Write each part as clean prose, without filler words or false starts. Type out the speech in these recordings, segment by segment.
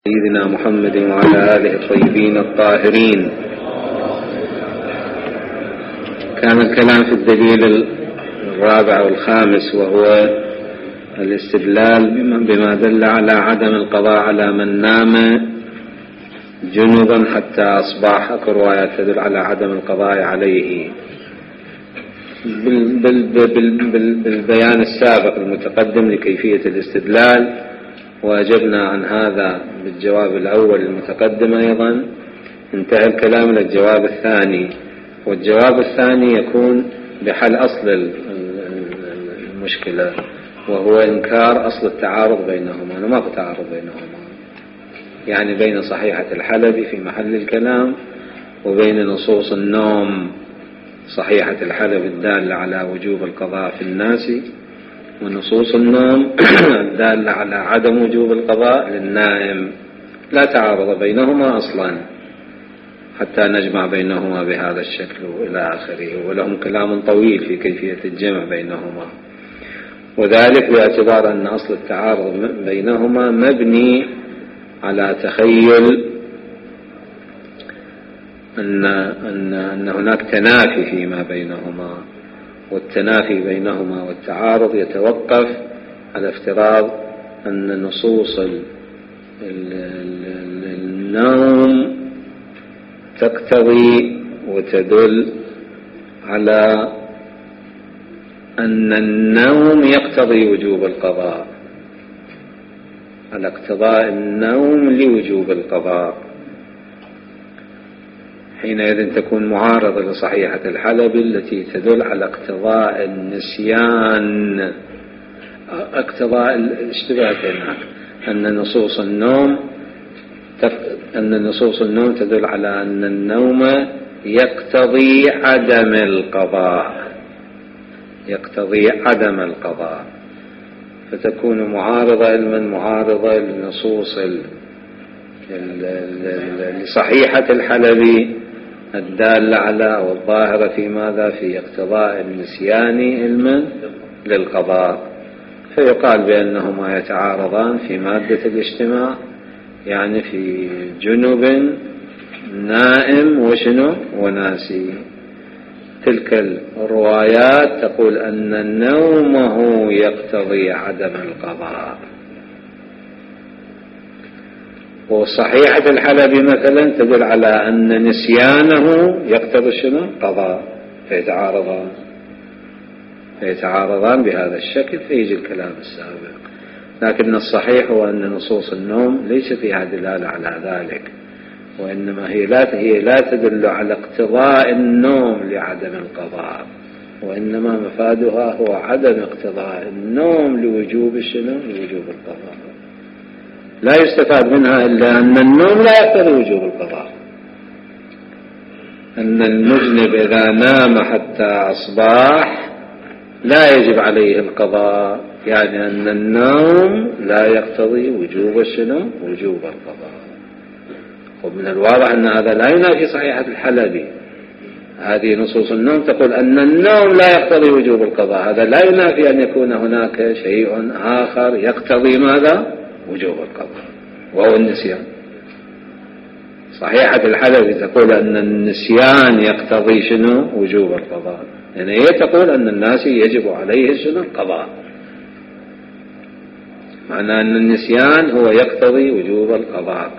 سيدنا محمد وعلى آله الطيبين الطاهرين. كان الكلام في الدليل الرابع والخامس، وهو الاستدلال بما دل على عدم القضاء على من نام جنبا حتى أصبح. أكو روايات تدل على عدم القضاء عليه. بالبيان السابق المتقدم لكيفية الاستدلال، وأجبنا عن هذا بالجواب الأول المتقدم أيضا. انتهى الكلام إلى الجواب الثاني، والجواب الثاني يكون بحل أصل المشكلة، وهو إنكار أصل التعارض بينهما. أنا ما في تعارض بينهما، يعني بين صحيحة الحلبي في محل الكلام وبين نصوص النوم صحيحة الحلبي الدالة على وجوب القضاء في الناس، ونصوص النوم الدالة على عدم وجوب القضاء للنائم. لا تعارض بينهما أصلا حتى نجمع بينهما بهذا الشكل إلى آخره، ولهم كلام طويل في كيفية الجمع بينهما، وذلك باعتبار أن أصل التعارض بينهما مبني على تخيل أن هناك تنافي فيما بينهما، والتنافي بينهما والتعارض يتوقف على افتراض أن نصوص النوم تقتضي وتدل على أن النوم يقتضي وجوب القضاء، على اقتضاء النوم لوجوب القضاء. حينئذ تكون معارضة لصحيحة الحلبي التي تدل على اقتضاء النسيان، اقتضاء الاشتباه هناك، أن نصوص النوم تدل على أن النوم يقتضي عدم القضاء، يقتضي عدم القضاء، فتكون معارضة معارضة للنصوص لصحيحة الحلبي الدالة على والظاهرة في ماذا؟ في اقتضاء النسيان علما للقضاء. فيقال بأنهما يتعارضان في مادة الاجتماع، يعني في جنب نائم وشنو وناسي. تلك الروايات تقول أن نومه يقتضي عدم القضاء، وصحيحة الحلبي مثلا تدل على أن نسيانه يقتضي شنو؟ قضاء. فيتعارضان بهذا الشكل، فيجي الكلام السابق. لكن الصحيح هو أن نصوص النوم ليس فيها دلالة على ذلك، وإنما هي لا تدل على اقتضاء النوم لعدم القضاء، وإنما مفادها هو عدم اقتضاء النوم لوجوب شنو؟ لوجوب القضاء. لا يستفاد منها إلا أن النوم لا يقتضي وجوب القضاء، أن المذنب إذا نام حتى أصبح لا يجب عليه القضاء، يعني أن النوم لا يقتضي وجوب شنو؟ وجوب القضاء. ومن الواضح أن هذا لا ينافي صحيحة الحلبي. هذه نصوص النوم تقول أن النوم لا يقتضي وجوب القضاء، هذا لا ينافي أن يكون هناك شيء آخر يقتضي ماذا؟ وجوب القضاء، وهو النسيان. صحيحة الحلبي تقول أن النسيان يقتضي شنو؟ وجوب القضاء، يعني هي تقول أن الناس يجب عليه شنو؟ القضاء، معنى أن النسيان هو يقتضي وجوب القضاء.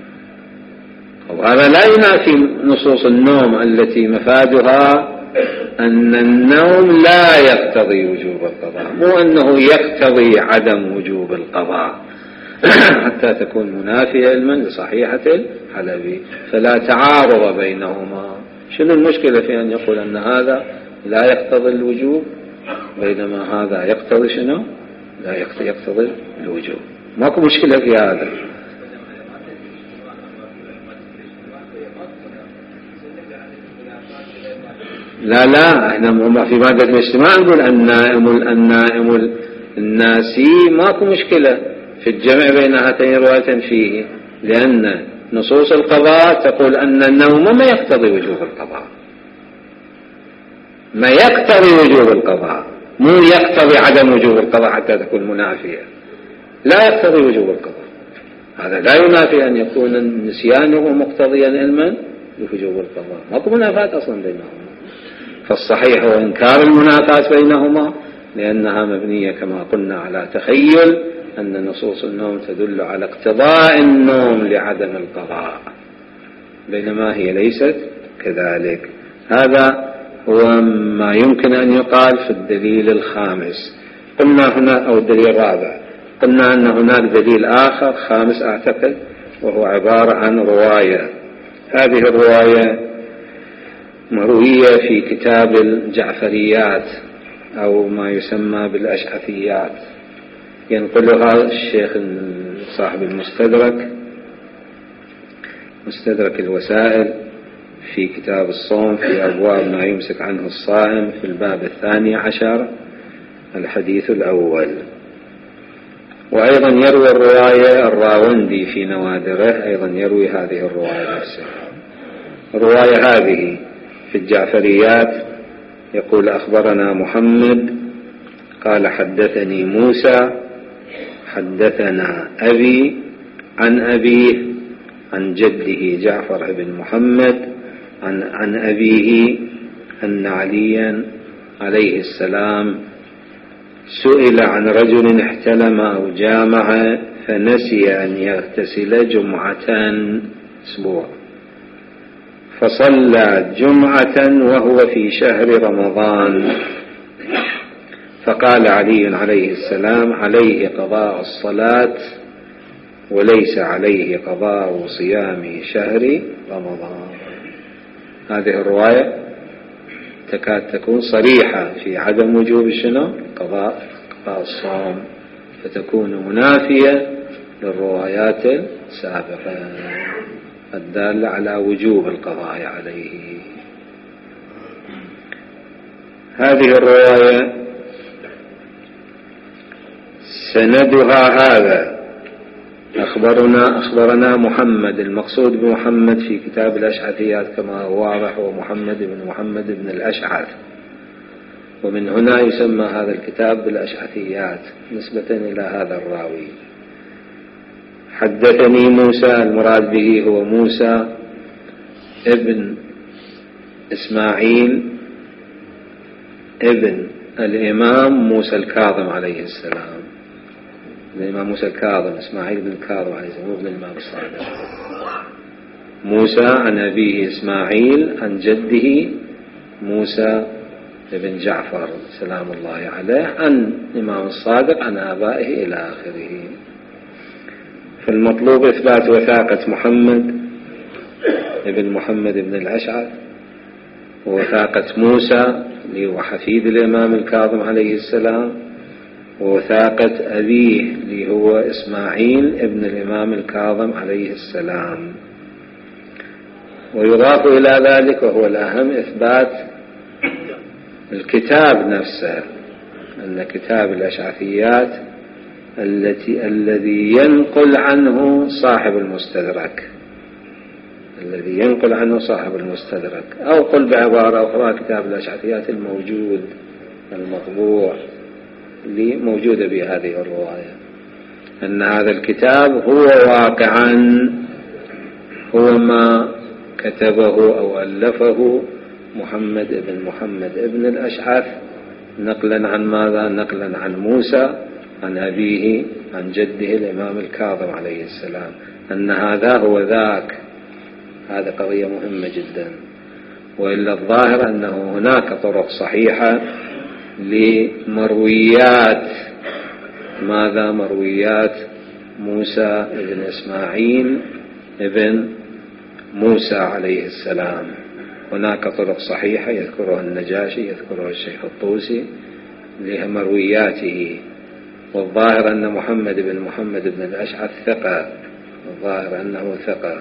وهذا لا ينافي نصوص النوم التي مفادها أن النوم لا يقتضي وجوب القضاء، مو أنه يقتضي عدم وجوب القضاء، حتى تكون منافية علما لصحيحة الحلبي. فلا تعارض بينهما. شنو المشكلة في أن يقول أن هذا لا يقتضي الوجوب بينما هذا يقتضي شنو؟ لا يقتضي الوجوب. ماكو مشكلة في هذا. لا احنا في مادة الاجتماع نقول النائم الناسي ماكو مشكلة في الجمع بين هاتين الروايتين فيه، لأن نصوص القضاء تقول أن النوم ما يقتضي وجوب القضاء، ما يقتضي وجوب القضاء، مو يقتضي عدم وجوب القضاء حتى تكون منافية. لا يقتضي وجوب القضاء، هذا لا ينافي أن يكون نسيانه مقتضيا علما بوجوب القضاء، ماكو منافاة أصلا بينهما. فالصحيح هو إنكار المنافاة بينهما، لأنها مبنية كما قلنا على تخيل أن نصوص النوم تدل على اقتضاء النوم لعدم القضاء، بينما هي ليست كذلك. هذا هو ما يمكن أن يقال في الدليل الخامس. قلنا هنا، أو الدليل الرابع، قلنا أن هناك دليل آخر خامس أعتقد، وهو عبارة عن رواية. هذه الرواية مروية في كتاب الجعفريات أو ما يسمى بالأشعثيات، ينقلها الشيخ صاحب المستدرك، مستدرك الوسائل، في كتاب الصوم في أبواب ما يمسك عنه الصائم في الباب 12 الحديث الأول. وأيضا يروي الرواية الراوندي في نوادره، أيضا يروي هذه الرواية نفسها. الرواية هذه في الجعفريات يقول: أخبرنا محمد قال حدثني موسى حدثنا أبي عن أبيه عن جده جعفر بن محمد عن أبيه أن عليا عليه السلام سئل عن رجل احتلم أو جامع فنسي أن يغتسل جمعة أسبوع، فصلى جمعة وهو في شهر رمضان، فقال علي عليه السلام: عليه قضاء الصلاة وليس عليه قضاء صيام شهر رمضان. هذه الرواية تكاد تكون صريحة في عدم وجوب قضاء الصوم، فتكون منافية للروايات السابقة الدالة على وجوب القضاء عليه. هذه الرواية سندها هذا: أخبرنا محمد، المقصود بمحمد في كتاب الأشعثيات كما هو واضح هو محمد بن الأشعث، ومن هنا يسمى هذا الكتاب بالأشعثيات نسبة إلى هذا الراوي. حدثني موسى، المراد به هو موسى ابن إسماعيل ابن الإمام موسى الكاظم عليه السلام. الإمام موسى الكاظم إسماعيل بن الكاظم عليه السلام، ابن الإمام الصادق. موسى عن أبيه إسماعيل عن جده موسى ابن جعفر سلام الله عليه عن الإمام الصادق عن آبائه إلى آخره. فالمطلوب إثبات وثاقة محمد ابن محمد بن الأشعث، ووثاقة موسى اللي هو حفيد الإمام الكاظم عليه السلام، ووثاقة أبيه اللي هو إسماعيل ابن الإمام الكاظم عليه السلام. ويضاف إلى ذلك وهو الأهم إثبات الكتاب نفسه، أن كتاب الأشعثيات الذي ينقل عنه صاحب المستدرك، أو قل بعبارة أخرى كتاب الأشعثيات الموجود المطبوع اللي موجودة بهذه الرواية، أن هذا الكتاب هو واقعا هو ما كتبه أو ألفه محمد ابن الأشعث، نقلا عن ماذا؟ نقلا عن موسى عن أبيه عن جده الإمام الكاظم عليه السلام، أن هذا هو ذاك. هذه قضية مهمة جدا. وإلا الظاهر أنه هناك طرق صحيحة لمرويات ماذا؟ مرويات موسى ابن إسماعيل ابن موسى عليه السلام. هناك طرق صحيحة يذكرها النجاشي، يذكرها الشيخ الطوسي لمروياته. والظاهر أن محمد بن الأشعث ثقة، الظاهر أنه ثقة.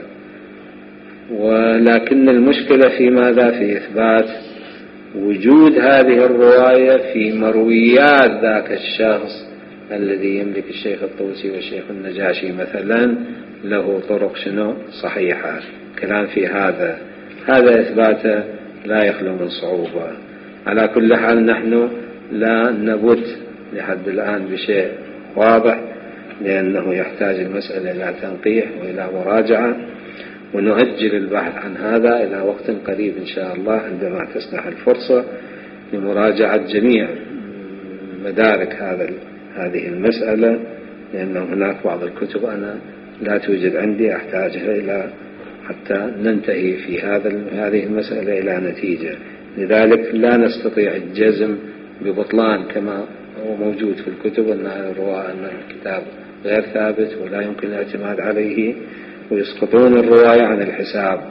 ولكن المشكلة في ماذا؟ في إثبات وجود هذه الرواية في مرويات ذاك الشخص الذي يملك الشيخ الطوسي والشيخ النجاشي مثلا، له طرق صحيحة. كلام في هذا إثباته لا يخلو من صعوبة. على كل حال نحن لا نبت لحد الآن بشيء واضح، لأنه يحتاج المسألة إلى تنقيح وإلى مراجعة، ونؤجل البحث عن هذا إلى وقت قريب إن شاء الله عندما تسنح الفرصة لمراجعة جميع مدارك هذه المسألة، لأنه هناك بعض الكتب أنا لا توجد عندي أحتاجها إلى حتى ننتهي في هذه المسألة إلى نتيجة. لذلك لا نستطيع الجزم ببطلان كما هو موجود في الكتب أن الكتاب غير ثابت ولا يمكن الاعتماد عليه، ويسقطون الرواية عن الحساب.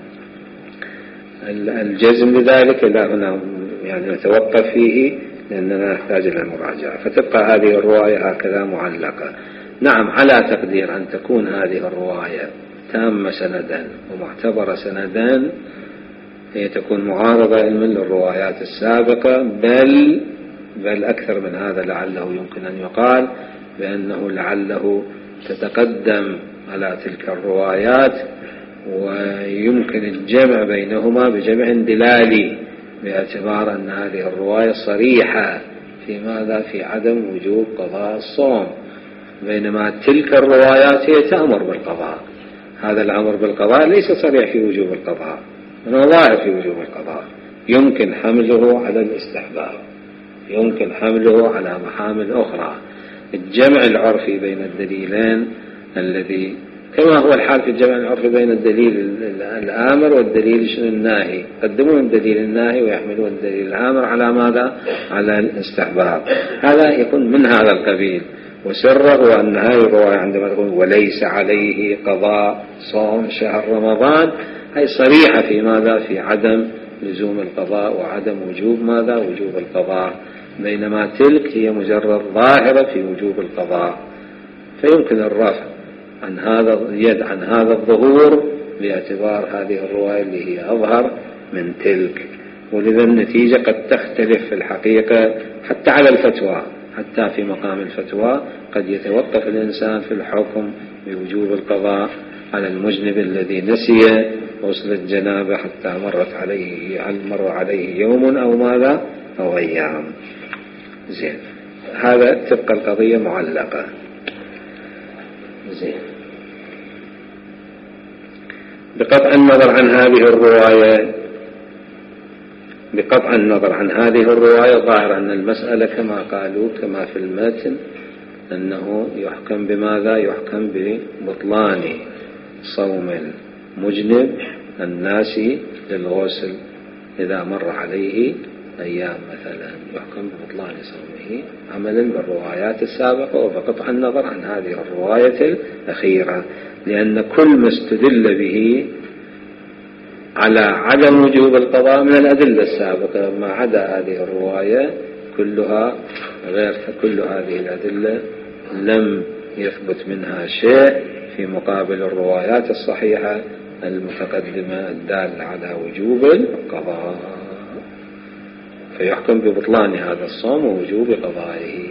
الجزم لذلك لا هنا يعني نتوقف فيه لأننا نحتاج إلى المراجعة. فتبقى هذه الرواية هكذا معلقة. نعم، على تقدير أن تكون هذه الرواية تامة سندا ومعتبرة سندا، هي تكون معارضة علما للروايات السابقة، بل أكثر من هذا لعله يمكن أن يقال بأنه لعله تتقدم على تلك الروايات، ويمكن الجمع بينهما بجمع دلالي، باعتبار أن هذه الرواية صريحة في ماذا؟ في عدم وجوب قضاء الصوم، بينما تلك الروايات هي تأمر بالقضاء. هذا الأمر بالقضاء ليس صريح في وجوب القضاء، أنه ظاهر في وجوب القضاء، يمكن حمله على الاستحباب، يمكن حمله على محامل أخرى. الجمع العرفي بين الدليلين الذي كما هو الحال في الجمع العرفي بين الدليل الآمر والدليل الناهي، يقدمون الدليل الناهي ويحملون الدليل الآمر على ماذا؟ على الاستحباب. هذا يكون من هذا القبيل. وسره أن هذه الرواية عندما تقول وليس عليه قضاء صوم شهر رمضان، هي صريحة في ماذا؟ في عدم لزوم القضاء وعدم وجوب ماذا؟ وجوب القضاء، بينما تلك هي مجرد ظاهرة في وجوب القضاء. فيمكن الرفع عن هذا اليد عن هذا الظهور باعتبار هذه الرواية اللي هي أظهر من تلك. ولذا النتيجة قد تختلف في الحقيقة حتى على الفتوى، حتى في مقام الفتوى قد يتوقف الإنسان في الحكم بوجوب القضاء على المجنب الذي نسي غسل الجنابة حتى مر عليه يوم أو ماذا أو أيام. زين، هذا تبقى القضية معلقة. زين، بقطع النظر عن هذه الرواية ظاهر أن المسألة كما قالوا كما في المتن أنه يحكم بماذا؟ يحكم ببطلان صوم المجنب الناسي للغسل إذا مر عليه أيام مثلا، يحكم ببطلان صومه عملا بالروايات السابقة، وبقطع النظر عن هذه الرواية الأخيرة، لأن كل ما استدل به على عدم وجوب القضاء من الأدلة السابقة، ما عدا هذه الرواية كلها غير، كل هذه الأدلة لم يثبت منها شيء في مقابل الروايات الصحيحة المتقدمة الدالة على وجوب القضاء، فيحكم ببطلان هذا الصوم ووجوب قضائه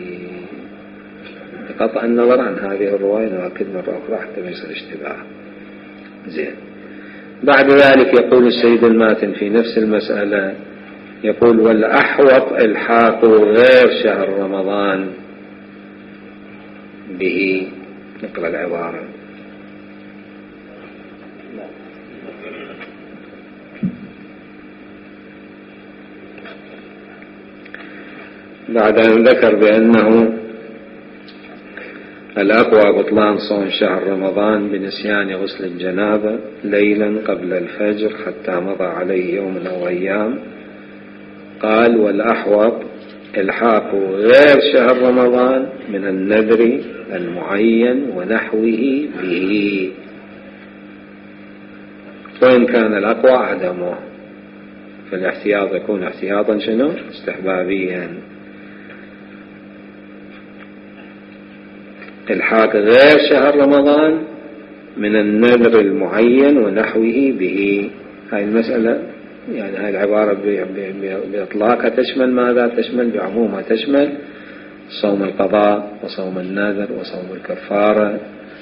بقطع النظر عن هذه الرواية. نؤكد مرة أخرى حتى ما يصير اشتباه. زين، بعد ذلك يقول السيد الماتن في نفس المسألة، يقول والأحوط الحاق غير شهر رمضان به. نقرأ العبارة. بعد أن ذكر بأنه الأقوى بطلان صوم شهر رمضان بنسيان غسل الجنابة ليلا قبل الفجر حتى مضى عليه يوم أو أيام، قال والأحوط الحاق غير شهر رمضان من النذر المعين ونحوه به، وإن كان الأقوى عدمه، فالاحتياط يكون احتياطا شنو؟ استحبابيا. الحاق غير شهر رمضان من النذر المعين ونحوه به. هاي المسألة يعني هاي العبارة بإطلاقها تشمل ماذا؟ تشمل بعمومها تشمل صوم القضاء وصوم النذر وصوم الكفارة،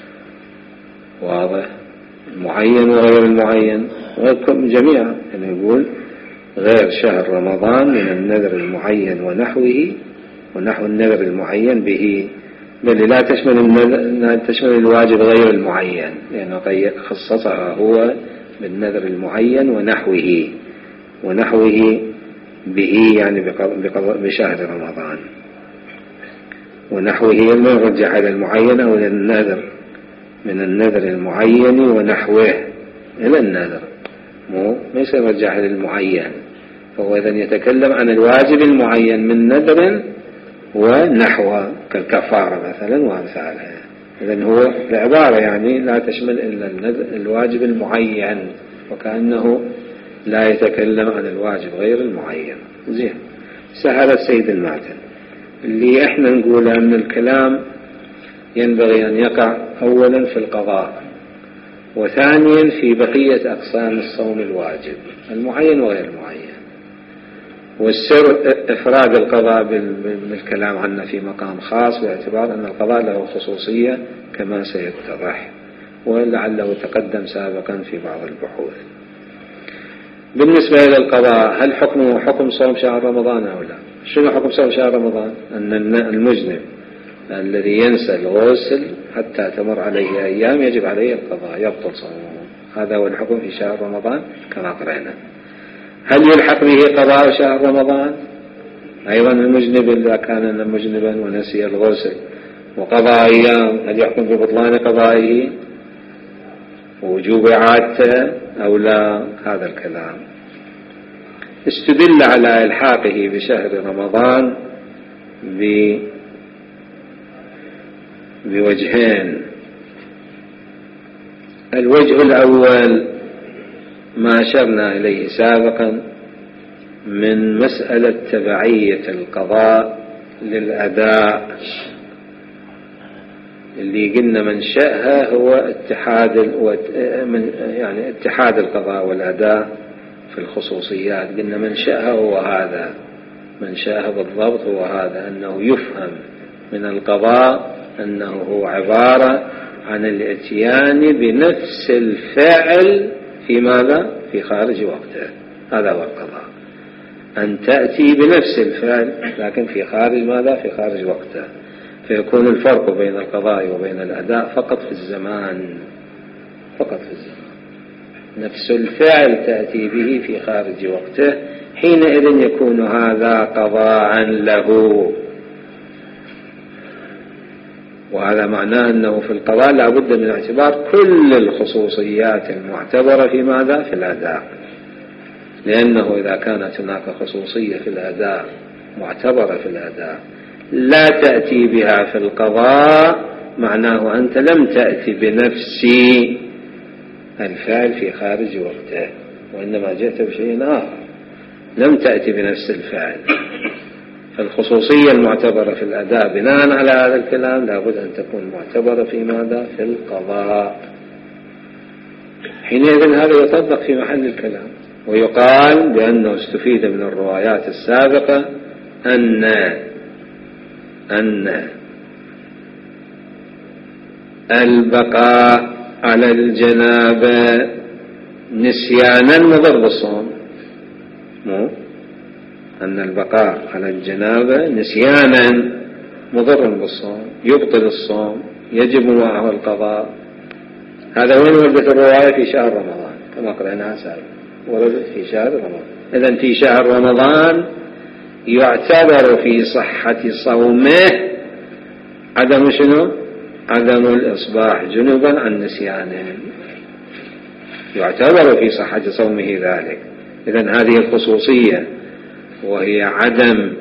واضح؟ المعين وغير المعين جميعا. يعني يقول غير شهر رمضان من النذر المعين ونحوه ونحو النذر المعين به. بل لا تشمل الواجب غير المعين، لأنه خصصها هو بالنذر المعين ونحوه به، يعني بشهر رمضان. ونحوه ما يرجع إلى المعين أو إلى النذر، من النذر المعين ونحوه إلى النذر، ما يرجع إلى المعين. فهو إذن يتكلم عن الواجب المعين من نذر ونحوه كالكفارة مثلا وأمثالها. إذن هو العبارة يعني لا تشمل إلا الواجب المعين، وكأنه لا يتكلم عن الواجب غير المعين. زين. سهل السيد المعتن اللي احنا نقول أن الكلام ينبغي أن يقع أولا في القضاء، وثانيا في بقية أقسام الصوم الواجب المعين وغير المعين. والسر إفراد القضاء بالكلام عنه في مقام خاص، باعتبار أن القضاء له خصوصية كما سيتضح، ولعله تقدم سابقا في بعض البحوث. بالنسبة إلى القضاء، هل حكمه حكم صوم شهر رمضان أو لا؟ شنو حكم صوم شهر رمضان؟ أن المجنب الذي ينسى الغسل حتى تمر عليه أيام يجب عليه القضاء، يبطل صومه. هذا هو الحكم في شهر رمضان كما قرأنا. هل يلحق به قضاء شهر رمضان؟ أيضا المجنب إذا كان مجنبا ونسي الغسل وقضى أيام، هل يحكم ببطلان قضائه ووجوب إعادته أو لا؟ هذا الكلام. استدل على إلحاقه بشهر رمضان بوجهين. الوجه الأول ما أشرنا إليه سابقا من مسألة تبعية القضاء للأداء، اللي قلنا منشأها هو اتحاد القضاء والأداء في الخصوصيات. قلنا منشأها هو هذا، منشأها بالضبط هو هذا، أنه يفهم من القضاء أنه هو عبارة عن الاتيان بنفس الفعل في ماذا؟ في خارج وقته. هذا هو القضاء، أن تأتي بنفس الفعل لكن في خارج ماذا؟ في خارج وقته. فيكون الفرق بين القضاء وبين الأداء فقط في الزمان، فقط في الزمان. نفس الفعل تأتي به في خارج وقته، حينئذ يكون هذا قضاء له. وهذا معناه أنه في القضاء لا بد من اعتبار كل الخصوصيات المعتبرة في ماذا؟ في الأداء. لأنه إذا كانت هناك خصوصية في الأداء معتبرة في الأداء لا تأتي بها في القضاء، معناه أنت لم تأتي بنفس الفعل في خارج وقته، وإنما جئت بشيء آخر، لم تأتي بنفس الفعل. فالخصوصية المعتبرة في الأداء بناء على هذا الكلام لابد أن تكون معتبرة في ماذا؟ في القضاء. حينئذ هذا يطبق في محل الكلام، ويقال بأنه استفيد من الروايات السابقة أن البقاء على الجنابة نسيانا مضر بالصوم، أن البقاء على الجنابة نسيانا مضر بالصوم، يبطل الصوم، يجب معه القضاء. هذا وين وردت الرواية؟ في شهر رمضان كما قرأناها سابقا، وردت في شهر رمضان. إذن في شهر رمضان يعتبر في صحة صومه عدم شنو؟ عدم الإصباح جنوبا عن نسيانه، يعتبر في صحة صومه ذلك. إذن هذه الخصوصية وهي عدم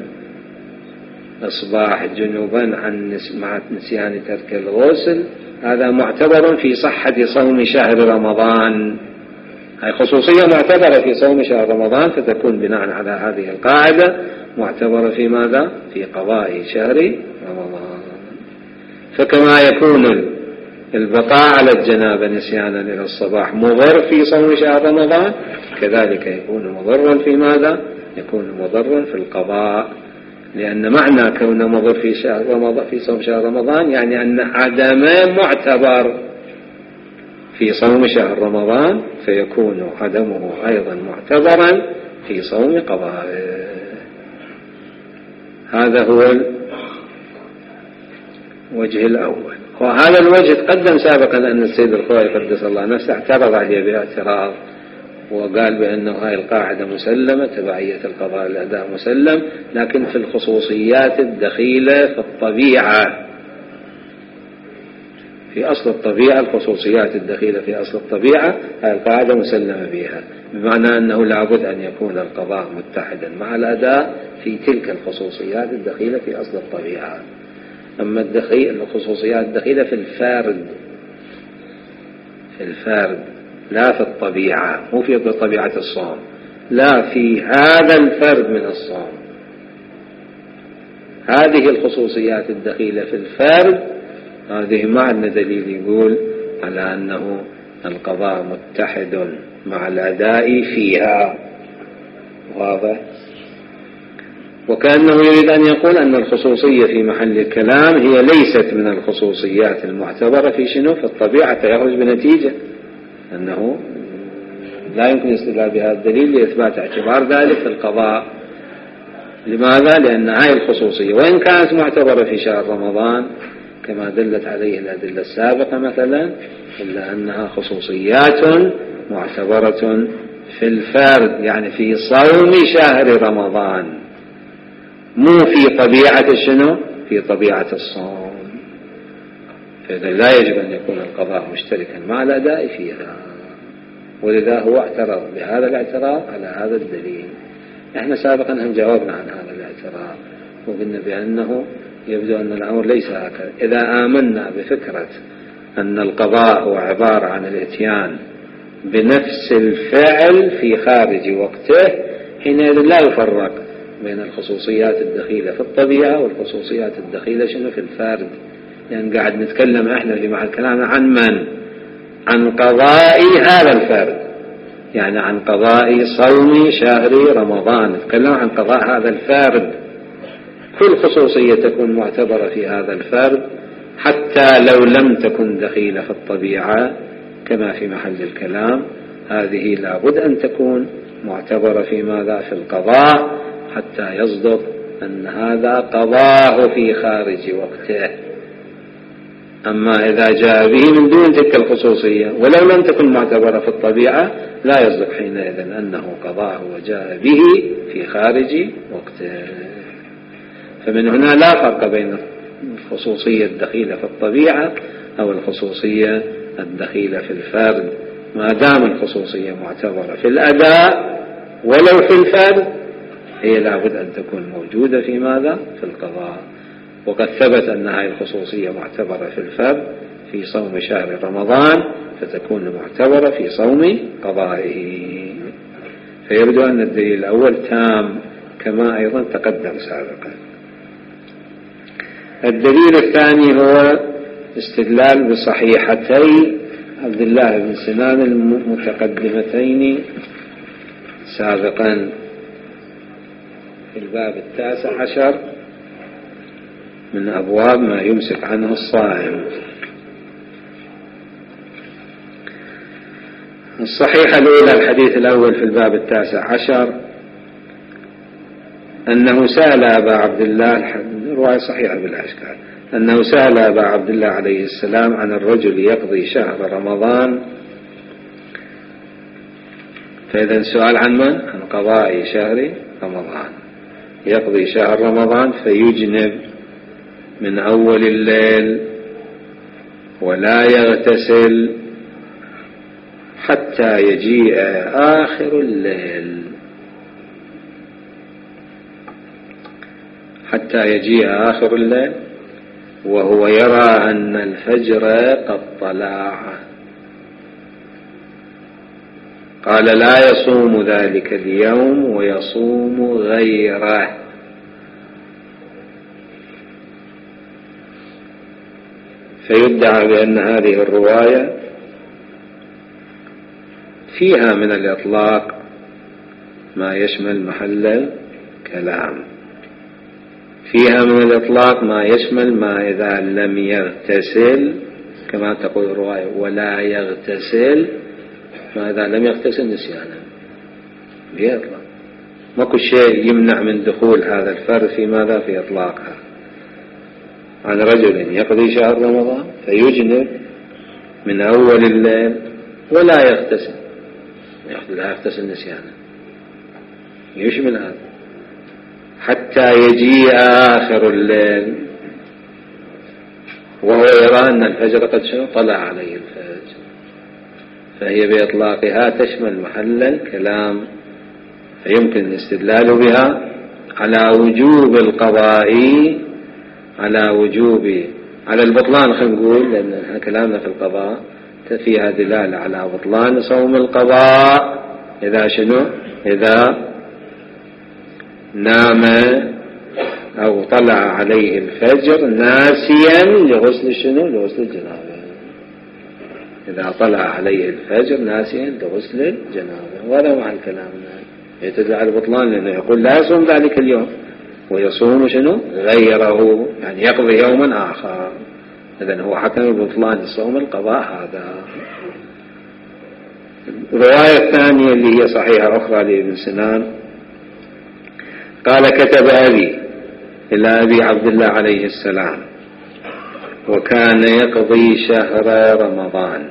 إصباح جنوبا عن مع نسيان ترك الغسل، هذا معتبر في صحة صوم شهر رمضان. هذه خصوصية معتبرة في صوم شهر رمضان، فتكون بناء على هذه القاعدة معتبرة في ماذا؟ في قضاء شهر رمضان. فكما يكون البقاء على الجنابة نسيانا إلى الصباح مضر في صوم شهر رمضان، كذلك يكون مضرا في ماذا؟ يكون مضرا في القضاء. لأن معنى كونه مضر في شهر رمضان في صوم شهر رمضان يعني أن عدمه معتبر في صوم شهر رمضان، فيكون عدمه أيضا معتبرا في صوم قضائه. هذا هو وجه الأول. وهذا الوجه تقدم سابقا أن السيد الخوئي قدس الله نفسه اعترض عليه باعتراض، وقال بأنه هاي القاعدة مسلمة، تبعية القضاء الأداء مسلم، لكن في الخصوصيات الدخيلة في الطبيعة، في أصل الطبيعة، الخصوصيات الدخيلة في أصل الطبيعة هاي القاعدة مسلمة بها، بمعنى أنه لابد أن يكون القضاء متحدا مع الأداء في تلك الخصوصيات الدخيلة في أصل الطبيعة. أما الخصوصيات الدخيلة في الفارد، في الفارد لا في الطبيعة، مو في طبيعة الصوم، لا في هذا الفرد من الصوم. هذه الخصوصيات الدخيلة في الفرد هذه ما عندنا دليل يقول على أنه القضاء متحد مع الأداء فيها. واضح؟ وكأنه يريد أن يقول أن الخصوصية في محل الكلام هي ليست من الخصوصيات المعتبرة في شنو؟ في الطبيعة، فيخرج بنتيجة أنه لا يمكن الاستدلال بهذا الدليل لإثبات اعتبار ذلك في القضاء. لماذا؟ لأن هذه الخصوصية وإن كانت معتبرة في شهر رمضان كما دلت عليه الأدلة السابقة مثلا، إلا أنها خصوصيات معتبرة في الفرد، يعني في صوم شهر رمضان، مو في طبيعة شنو؟ في طبيعة الصوم. فإذا لا يجب أن يكون القضاء مشتركا مع الأداء فيها، ولذا هو اعترض بهذا الاعتراض على هذا الدليل. احنا سابقا هم جاوبنا عن هذا الاعتراض وقلنا بأنه يبدو أن الأمر ليس هكذا. إذا آمنا بفكرة أن القضاء هو عبارة عن الإتيان بنفس الفعل في خارج وقته، حينئذ لا يفرق بين الخصوصيات الدخيلة في الطبيعة والخصوصيات الدخيلة شنو في الفرد. يعني قاعد نتكلم احنا في مع الكلام عن من؟ عن قضاء هذا الفرد، يعني عن قضاء صوم شهر رمضان، نتكلم عن قضاء هذا الفرد. كل خصوصية تكون معتبرة في هذا الفرد حتى لو لم تكن دخيلة في الطبيعة كما في محل الكلام، هذه لابد أن تكون معتبرة في ماذا؟ في القضاء، حتى يصدق أن هذا قضاه في خارج وقته. أما إذا جاء به من دون تلك الخصوصية ولو لم تكن معتبرة في الطبيعة لا يصدق حينئذ أنه قضاه وجاء به في خارج وقته. فمن هنا لا فرق بين الخصوصية الدخيلة في الطبيعة أو الخصوصية الدخيلة في الفرد، ما دام الخصوصية معتبرة في الأداء ولو في الفرد هي لابد أن تكون موجودة في ماذا؟ في القضاء. وقد ثبت أن هذه الخصوصية معتبرة في الفرد في صوم شهر رمضان، فتكون معتبرة في صوم قضائه. فيبدو أن الدليل الأول تام كما أيضا تقدم سابقا. الدليل الثاني هو استدلال بصحيحتي عبد الله بن سنان المتقدمتين سابقا في الباب 19 من أبواب ما يمسك عنه الصائم. الصحيحة الأولى الحديث الأول في الباب 19 أنه سأل أبا عبد الله، رواية صحيحة بلا إشكال، أنه سأل أبا عبد الله عليه السلام عن الرجل يقضي شهر رمضان. فإذا السؤال عن من؟ عن قضاء شهر رمضان. يقضي شهر رمضان فيجنب من أول الليل ولا يغتسل حتى يجيء آخر الليل، حتى يجيء آخر الليل وهو يرى أن الفجر قد طلع. قال لا يصوم ذلك اليوم ويصوم غيره. فيدعى بأن هذه الرواية فيها من الإطلاق ما يشمل محل الكلام، فيها من الإطلاق ما يشمل ما إذا لم يغتسل كما تقول الرواية ولا يغتسل، ما إذا لم يغتسل نسيانا بيطلق. ماكو شيء يمنع من دخول هذا الفرد في ماذا؟ في إطلاقها. عن رجل يقضي شهر رمضان فيجنب من أول الليل ولا يغتسل، لا يغتسل نسيانا، يشمل هذا حتى يجيء آخر الليل وهو يرى أن الفجر قد طلع عليه الفجر، فهي بإطلاقها تشمل محل الكلام، فيمكن الاستدلال بها على وجوب القضاء، على البطلان، خلينا نقول، لأن كلامنا في القضاء فيها دلالة على بطلان صوم القضاء إذا نام أو طلع عليه الفجر ناسيا لغسل لغسل الجنابة. إذا طلع عليه الفجر ناسيا لغسل الجنابة، وهذا مع الكلام يتدل على البطلان، لأنه يقول لا يصوم ذلك اليوم ويصوم غيره، يعني يقضي يوما آخر. إذن هو حكم ببطلان الصوم القضاء هذا. الرواية الثانية اللي هي صحيحة أخرى لابن سنان قال: كتب أبي إلى أبي عبد الله عليه السلام وكان يقضي شهر رمضان،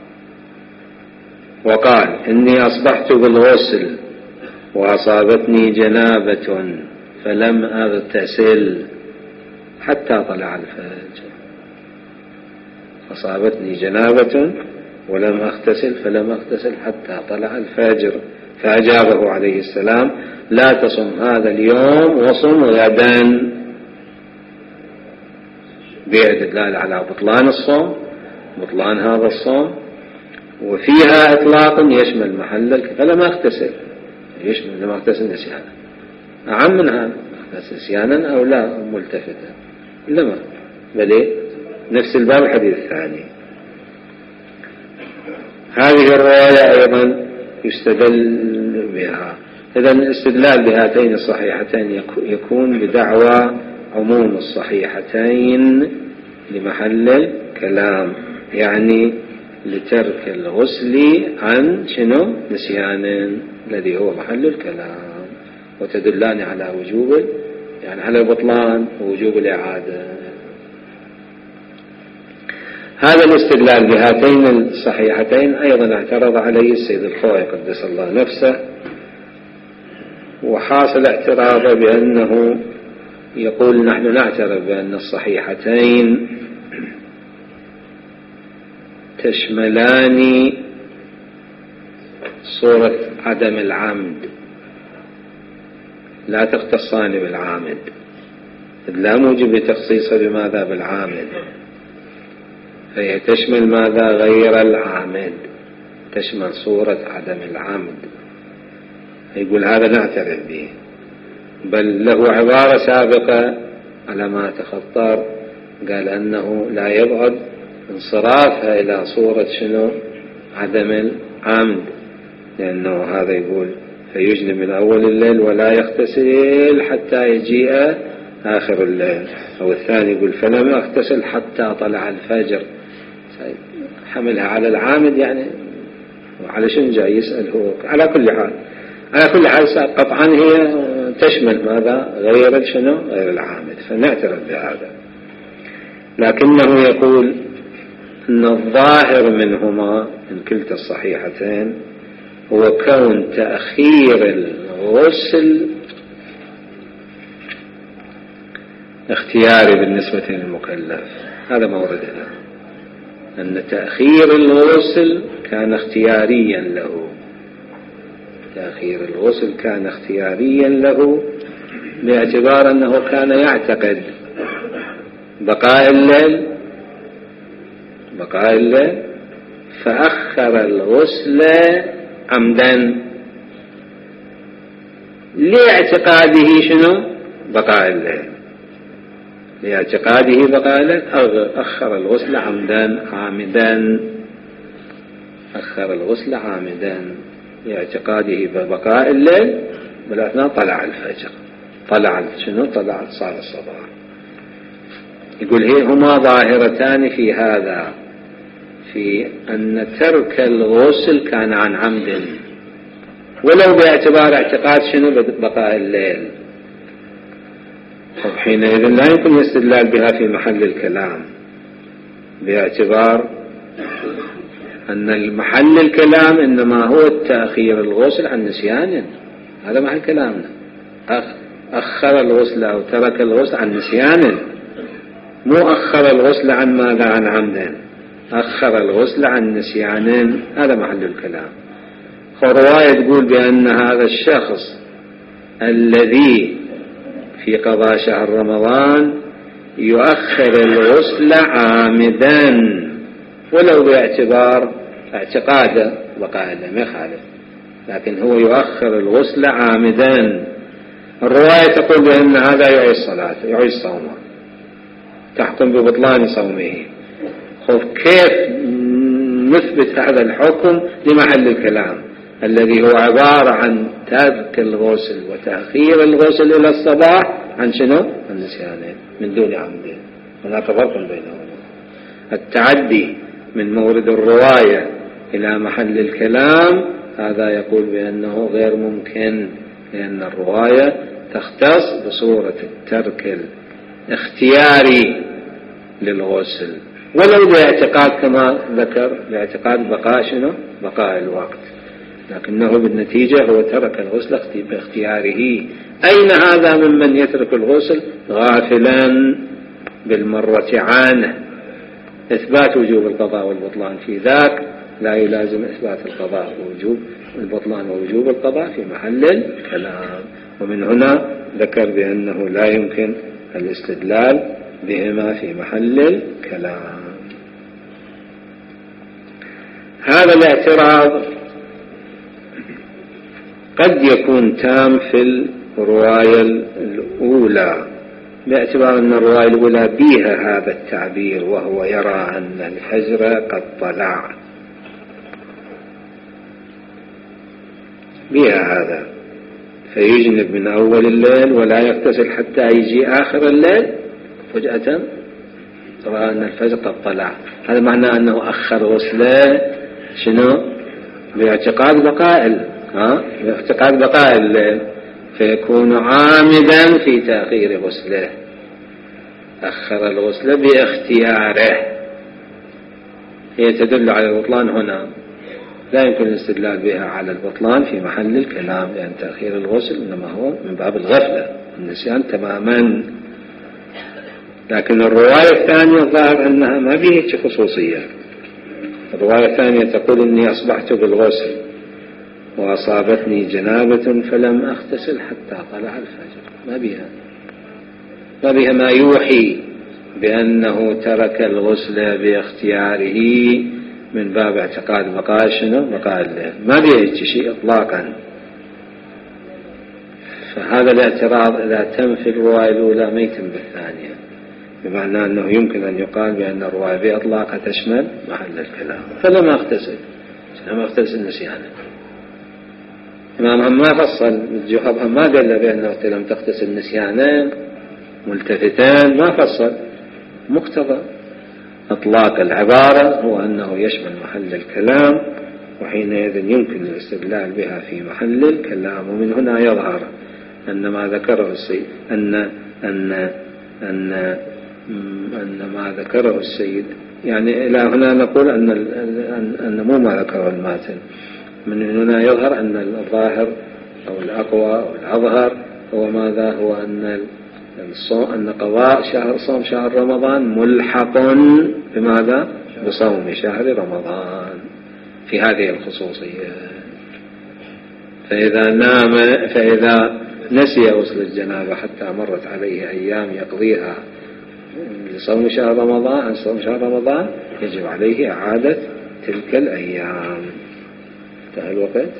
وقال: إني أصبحت بالغسل وأصابتني جنابة فلم أغتسل حتى طلع الفجر. أصابتني جنابة ولم أغتسل فلم أغتسل حتى طلع الفجر. فأجابه عليه السلام: لا تصم هذا اليوم وصم غدا، بإدلال على بطلان الصوم، بطلان هذا الصوم، وفيها إطلاق يشمل محل فلم أغتسل، يشمل لم أغتسل نسيانا، أعم من هذا، نسيانا أو لا ملتفتا، إنما بل نفس الباب الحديث الثاني. هذه الرواية أيضا يستدل بها. إذن الاستدلال بهاتين الصحيحتين يكون بدعوى عموم الصحيحتين لمحل الكلام، يعني لترك الغسل عن نسيان الذي هو محل الكلام، وتدلان على وجوب، يعني على البطلان ووجوب الإعادة. هذا الاستدلال بهاتين الصحيحتين أيضا اعترض عليه السيد الخوئي قدس الله نفسه، وحاصل اعتراضه بأنه يقول: نحن نعترف بأن الصحيحتين تشملان صورة عدم العمد، لا تختصان بالعامد، لا موجب لتخصيصه بماذا؟ بالعامد، فهي تشمل ماذا؟ غير العامد، تشمل صورة عدم العمد. يقول هذا نعترف به، بل له عبارة سابقة على ما تخطر، قال أنه لا يبعد انصرافها إلى صورة عدم العمد، لأنه هذا يقول: فيجنب من أول الليل ولا يغتسل حتى يجيء آخر الليل، أو الثاني يقول: فلم أغتسل حتى طلع الفجر. حملها على العامد يعني، وعلى شنو جاي يسأل هو؟ على كل حال قطعا هي تشمل ماذا؟ غير غير العامد، فنعترف بهذا. لكنه يقول أن الظاهر منهما من كلتا الصحيحتين هو كون تأخير الغسل اختياري بالنسبة للمكلف. هذا موردنا، أن تأخير الغسل كان اختياريا له، تأخير الغسل كان اختياريا له، باعتبار أنه كان يعتقد بقاء الليل فأخر الغسل عمدا لاعتقاده بقاء الليل، لاعتقاده بقاء الليل أخر الغسل عامدا، أخر الغسل عامدا لاعتقاده ببقاء الليل، بالأثناء طلع الفجر، طلع صار الصباح. يقول هما ظاهرتان في هذا، في أن ترك الغسل كان عن عمد، ولو باعتبار اعتقاد بقاء الليل، حينئذ لا يمكن الاستدلال بها في محل الكلام، باعتبار أن المحل الكلام إنما هو التأخير الغسل عن نسيان. هذا محل كلامنا. أخر الغسل أو ترك الغسل عن نسيان، مو أخر الغسل عن ماذا؟ عن عمد. أخر الغسل عن نسيان، هذا محل الكلام. رواية تقول بأن هذا الشخص الذي في قضاء شهر رمضان يؤخر الغسل عامدا، ولو باعتبار اعتقاده بقاء لم يخالف، لكن هو يؤخر الغسل عامدا. الرواية تقول بأن هذا يعيد صلاته، يعيد صومه، تحكم ببطلان صومه. كيف نثبت هذا الحكم لمحل الكلام الذي هو عبارة عن ترك الغسل وتأخير الغسل إلى الصباح عن شنو؟ النسيانين من دون عمدين. هناك فرق بينهما. التعدي من مورد الرواية إلى محل الكلام هذا يقول بأنه غير ممكن، لأن الرواية تختص بصورة الترك الاختياري للغسل، ولو باعتقاد كما ذكر، باعتقاد بقاء شنو؟ بقاء الوقت، لكنه بالنتيجة هو ترك الغسل باختياره. أين هذا ممن يترك الغسل غافلا بالمرة عنه؟ إثبات وجوب القضاء والبطلان في ذاك لا يلازم إثبات القضاء ووجوب البطلان ووجوب القضاء في محل الكلام. ومن هنا ذكر بأنه لا يمكن الاستدلال بهما في محل الكلام. هذا الاعتراض قد يكون تام في الرواية الأولى، باعتبار أن الرواية الأولى بها هذا التعبير، وهو يرى أن الفجر قد طلع، بها هذا، فيجنب من أول الليل ولا يغتسل حتى يجي آخر الليل، فجأة رأى أن الفجر قد طلع. هذا معناه أنه أخر غسله شنو؟ باعتقاد بقاء الليل، فيكون عامدا في تأخير غسله، أخر الغسل باختياره. هي تدل على البطلان هنا، لا يمكن الاستدلال بها على البطلان في محل الكلام، لأن تأخير الغسل إنما هو من باب الغفلة، النسيان تماما. لكن الرواية الثانية ظاهر أنها ما بيها خصوصية. الرواية الثانية تقول إني أصبحت بالغسل وأصابتني جنابة فلم أغتسل حتى طلع الفجر، ما بها ما يوحي بأنه ترك الغسل باختياره من باب اعتقاد بقاء شنو؟ بقاء الليل، ما بها شيء إطلاقا. فهذا الاعتراض إذا تم في الرواية الأولى ما يتم بالثانية، بمعنى أنه يمكن أن يقال بأن الرواية بإطلاقها تشمل محل الكلام. فلما اغتسل نسيانا، إمامهم ما فصل، الجوهب ما قال بأنه لم تغتسل نسيانا ملتفتان، ما فصل. مقتضى إطلاق العبارة هو أنه يشمل محل الكلام، وحينئذ يمكن الاستدلال بها في محل الكلام. ومن هنا يظهر أن ما ذكره السيد أن ما ذكره السيد، يعني إلى هنا نقول أن مو ما ذكره الماتن. من هنا يظهر أن الظاهر أو الأقوى أو الأظهر هو ماذا؟ هو أن قضاء صوم شهر رمضان ملحق بماذا؟ بصوم شهر رمضان في هذه الخصوصية. فإذا نسي غسل الجنابة حتى مرت عليه أيام يقضيها لصوم شهر رمضان عن صوم شهر رمضان، يجب عليه إعادة تلك الأيام. انتهى الوقت.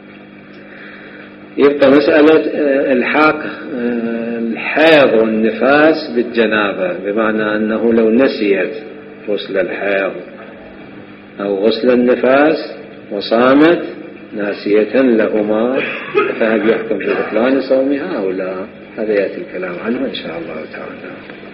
يبقى مسألة الحاق الحيض والنفاس بالجنابة، بمعنى أنه لو نسيت غسل الحيض أو غسل النفاس وصامت ناسية لهما، فهل يحكم ببطلان صومها أو لا؟ هذا يأتي الكلام عنه إن شاء الله تعالى.